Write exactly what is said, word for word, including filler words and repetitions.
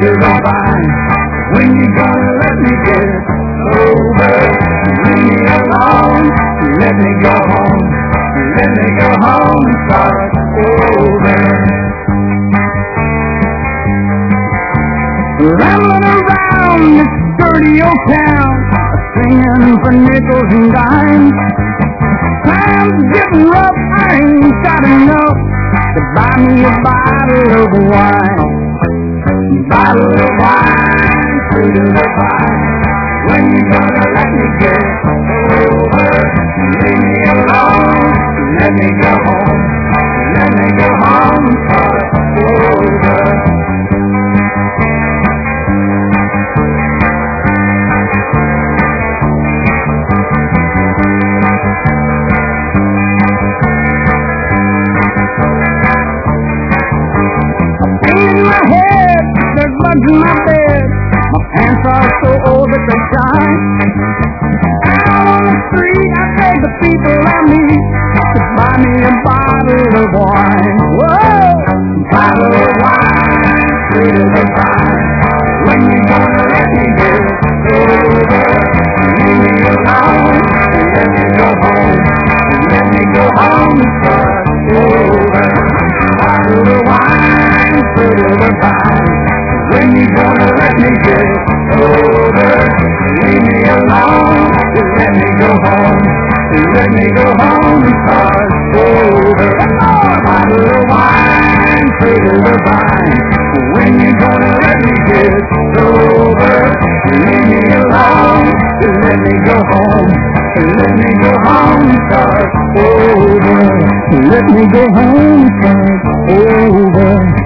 sweet as a vine. When you gonna let me get sober? Leave me alone, let me go home. Let me go home and start over. Rambling around this dirty old town, singing for nickels and dimes. Time's getting rough, I ain't got enough to buy me a bottle of wine. Bottle of wine, sweet as a vine. When you gonna let me get over? Leave me alone, let me go home. Let me go home and start over. Pain in my head, there's bugs in my bed. My pants are so old that they shine. Out on the street, I beg the people I meet to buy me a bottle of wine. Whoa! Bottle of wine, sweet as a vine. When you gonna let me get over? Leave me alone, let me go home. Let me go home and start over. Bottle of wine, sweet as a vine. When you gonna let me get over? Leave me alone, let me go home. Let me go home and start over. Bottle of wine, sweet as a vine. When you gonna let me get over? Leave me alone, let me go home. Let me go home and start over. Let me go home and start over.